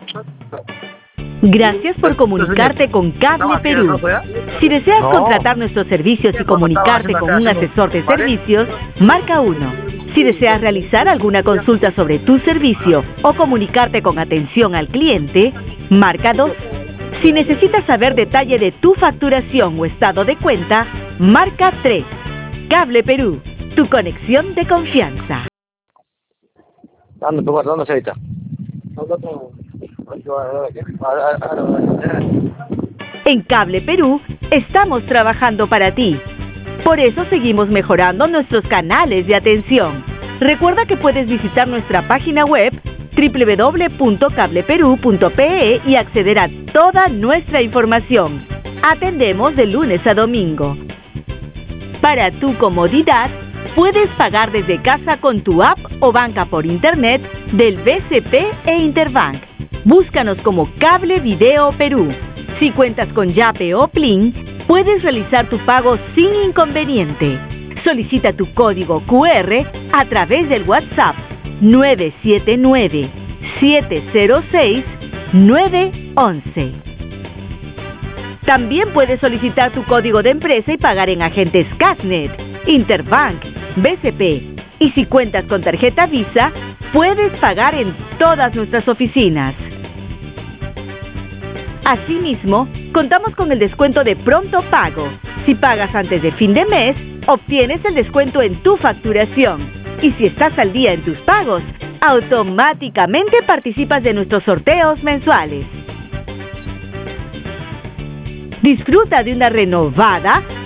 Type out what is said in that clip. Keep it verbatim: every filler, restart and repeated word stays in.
Gracias por comunicarte con Cable Perú. Si deseas contratar nuestros servicios y comunicarte con un asesor de servicios, marca uno. Si deseas realizar alguna consulta sobre tu servicio o comunicarte con atención al cliente, marca dos. Si necesitas saber detalle de tu facturación o estado de cuenta, marca tres. Cable Perú, tu conexión de confianza. ¿Dónde, ¿Dónde se ahorita? En Cable Perú estamos trabajando para ti. Por eso seguimos mejorando nuestros canales de atención. Recuerda que puedes visitar nuestra página web doble u doble u doble u punto cable perú punto pe e y acceder a toda nuestra información. Atendemos de lunes a domingo. Para tu comodidad, puedes pagar desde casa con tu app o banca por internet del B C P e Interbank. Búscanos como Cable Video Perú. Si cuentas con Yape o Plin, puedes realizar tu pago sin inconveniente. Solicita tu código cu erre a través del WhatsApp nueve siete nueve, siete cero seis, nueve once. También puedes solicitar tu código de empresa y pagar en agentes Casnet, Interbank, B C P. Y si cuentas con tarjeta Visa, puedes pagar en todas nuestras oficinas. Asimismo, contamos con el descuento de pronto pago. Si pagas antes de fin de mes, obtienes el descuento en tu facturación. Y si estás al día en tus pagos, automáticamente participas de nuestros sorteos mensuales. Disfruta de una renovada